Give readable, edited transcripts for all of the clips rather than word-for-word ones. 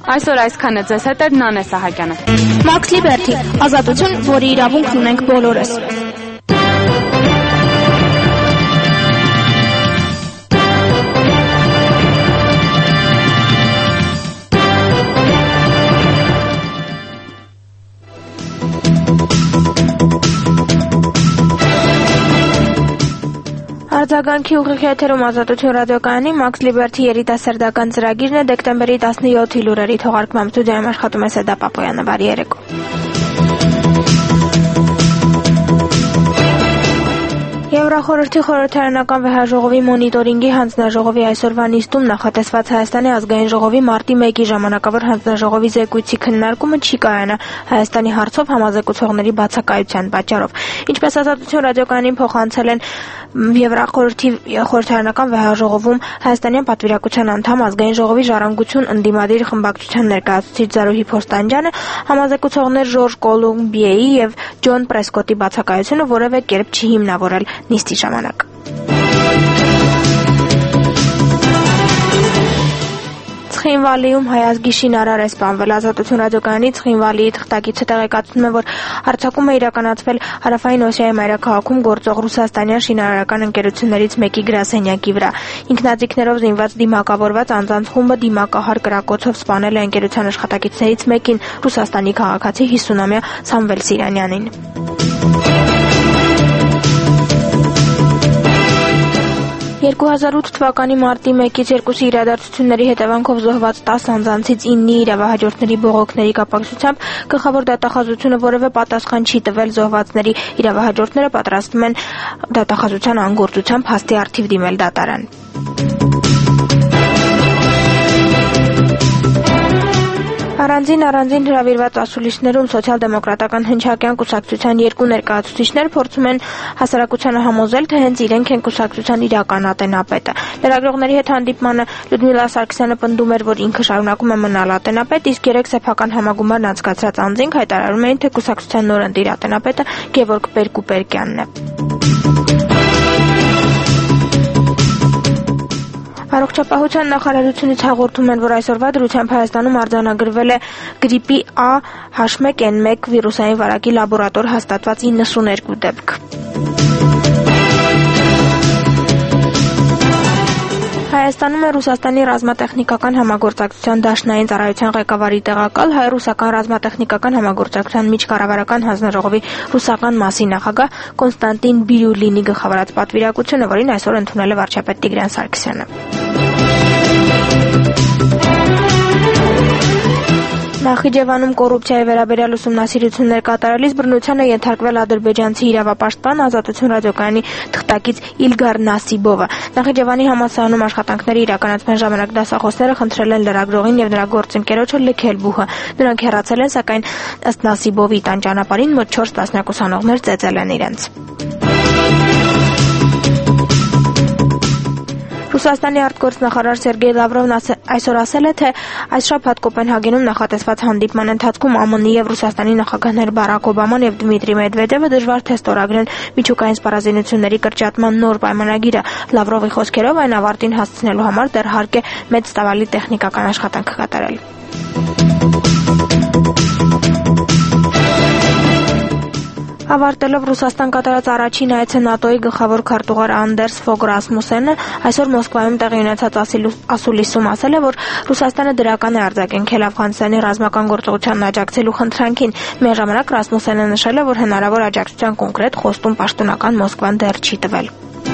Այսօր այսքանը ձեզ հետ էր Նանե Սահակյանը։ Max Liberty, ազատություն, որի իրավունքն ունենք բոլորս։ Արձագանքի ուղիղ եթերում ազատություն ռադիոկայանի Max Liberty երիտասարդական ծրագիրն է դեկտեմբերի 17-ի լուրերի թողարկմամբ ստուդիայում աշխատում է Սեդա Պապոյանը, բարի երեկո։ Եվրախորհրդի խորհրդարանական վեհաժողովի մոնիտորինգի հանձնաժողովի այսօրվա նիստում նախատեսված Հայաստանի ազգային ժողովի մարտի 1-ի ժամանակավոր հանձնաժողովի զեկույցի քննարկումը չի կայանա Հայաստանի հարցով համազեկուցողների բացակայության պատճառով։ Ինչպես ազատություն ռադիոկայանին փոխանցել են Եվրախորհրդի խորհրդարանական վեհաժողովում Հայաստանյան պատվիրակության անդամ ազգային ժողովի ժառանգություն ընդդիմադիր խմբակցության ներկայացուցիչ Զարուհի Փորստանջյանը, համազեկուցողներ Ժորժ Կոլումբիեի եւ Ջոն Պրեսկոտի բացակայությունը որևէ կերպ չի հիմնավորել նիստի ժամանակ։ Ცხինվալիում հայազգի շինարար է սպանվել։ Ազատություն ռադիոկայանի Ცხինվալիի թղթակիցը տեղեկացնում է, որ հարձակումը իրականացվել Հարավային Օսիայի մայրաքաղաքում գործող ռուսաստանյան շինարարական ընկերություններից մեկի գրասենյակի վրա։ Ինքնաձիգներով զինված դիմակավորված անձանց խումբը դիմակահար կրակոցով սպանել է ընկերության աշխատակիցներից մեկին, Ռուսաստանի քաղաքացի 50-ամյա Սամվել Սիրանյանին։ 2008 թվականի մարտի 1-ից 2-ի իրադարձությունների հետևանքով զոհված 10 անձանցից 9-ի իրավահաջորդների բողոքների կապակցությամբ գլխավոր դատախազությունը որևէ պատասխան չի տվել զոհվածների իրավահաջորդները պատրաստվում են դատախազության անգործությամբ հաստի առթիվ դիմել դատարան։ Առանձին հրավիրված ասուլիսներում սոցիալ-դեմոկրատական հնչակյան կուսակցության երկու ներկայացուցիչներ փորձում են հասարակությանը համոզել, թե հենց իրենք են կուսակցության իրական ատենապետը։ Լրագրողների հետ հանդիպմանը Լյուդմիլա Սարգսյանը պնդում էր, որ ինքը շարունակում է մնալ ատենապետ, իսկ երեք սեփական համագումարն անցկացրած անձինք հայտարարում էին, թե կուսակցության նորընտիր ատենապետը Գևորգ Պերկուպերկյանն է։ Առողջապահության նախարարությունից հաղորդում են, որ այսօրվա դրությամբ Հայաստանում արձանագրվել է գրիպի A-H1N1 վիրուսային վարակի լաբորատոր հաստատված 92 դեպք։ Հայաստանում է Ռուսաստանի ռազմատեխնիկական համագործակցության դաշնային ծառայության ղեկավարի տեղակալ հայ-ռուսական ռազմատեխնիկական համագործակցության միջկառավարական հանձնաժողովի ռուսական մասի նախագահ Կոնստանտին Բիրյուլինի գլխավորած պատվիրակությունը, որին այսօր ընդունել է վարչապետ Տիգրան Սարգսյանը։ Նախիջևանում կոռուպցիայի վերաբերյալ ուսումնասիրություններ կատարելիս բռնությանը ենթարկվել ադրբեջանցի իրավապաշտպան ազատություն ռադիոկայանի թղթակից Իլգար Նասիբովը։ Նախիջևանի համալսարանում աշխատանքների իրականացման ժամանակ դասախոսները խնդրել են լրագրողին եւ նրա գործընկերոջը լքել բուհը։ Նրանք հեռացել են, սակայն ըստ Նասիբովի տան ճանապարհին մոտ 4 տասնյակ ուսանողներ ծեծել են իրենց։ Ռուսաստանի արտգործնախարար Սերգեյ Լավրովն այսօր ասել է, թե այս շաբաթ Կոպենհագենում նախատեսված հանդիպման ընթացքում ԱՄՆ-ի եւ Ռուսաստանի նախագահներ Բարակ Օբաման եւ Դմիտրի Մեդվեդևը դժվար թե ստորագրեն միջուկային սպառազինությունների կրճատման նոր պայմանագիրը։ Լավրովի խոսքերով այն ավարտին հասցնելու համար դեռ հարկ է մեծ ծավալի տեխնիկական աշխատանք կատարել։ Ավարտելով Ռուսաստան կատարած առաջին այցը ՆԱՏՕ-ի գլխավոր քարտուղար Անդերս Ֆոգ Ռասմուսենը այսօր Մոսկվայում տեղի ունեցած ասուլիսում ասել է, որ Ռուսաստանը դրական է արձագանքել Աֆղանստանի ռազմական գործողությանն աջակցելու խնդրանքին։ Միաժամանակ Ռասմուսենը նշել է, որ հնարավոր աջակցության կոնկրետ խոստում պաշտոնական Մոսկվան դեռ չի տվել։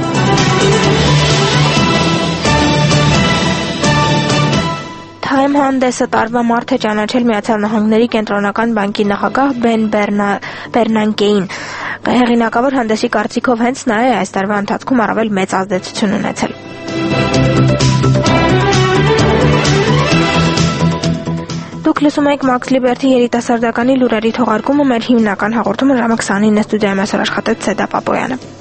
Թայմ հանդեսը տարվա մարդ է ճանաչել Միացյալ Նահանգների կենտրոնական բանկի նախագահ Բեն Բերնանկեին։ Հեղինակավոր հանդեսի կարծիքով հենց նա է այս տարվա ընթացքում առավել մեծ ազդեցություն ունեցել։ Դուք լսում եք Max Liberty երիտասարդականի լուրերի թողարկումը, մեր հիմնական հաղորդումը ժամը 29-ին ստուդիայում այսօր աշխատեց Սեդա Պապոյանը։